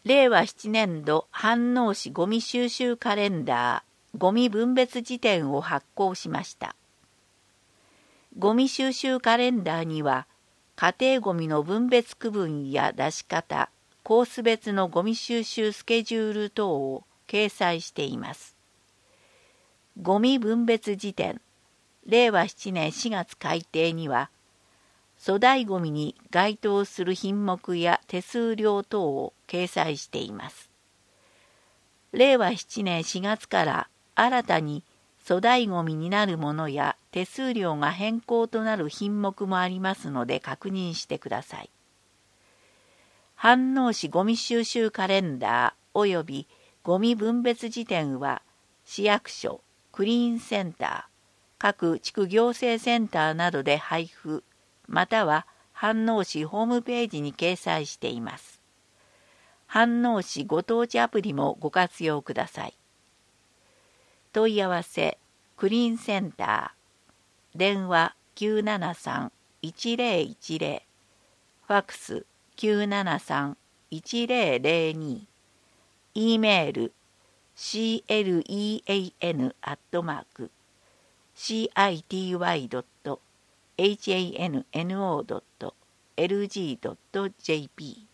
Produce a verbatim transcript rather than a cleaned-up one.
れいわななねんど飯能市ゴミ収集カレンダーゴミ分別辞典を発行しました。ゴミ収集カレンダーには、家庭ゴミの分別区分や出し方、コース別のゴミ収集スケジュール等を掲載しています。ゴミ分別辞典れいわななねんしがつ改訂には、粗大ゴミに該当する品目や手数料等を掲載しています。れいわななねんしがつから新たに粗大ゴミになるものや手数料が変更となる品目もありますので確認してください。飯能市ゴミ収集カレンダーおよびゴミ分別辞典は市役所、クリーンセンター、各地区行政センターなどで配布、または飯能市ホームページに掲載しています。飯能市ご当地アプリもご活用ください。問い合わせ、クリーンセンター、電話きゅうななさんいちぜろいちぜろ、ファックスきゅうななさんいちぜろぜろに、E メール シーエルイーエーエヌ アットマーク シーアイティーワイ ドット エイチエーエヌエヌオー ドット エルジー ドット ジェーピー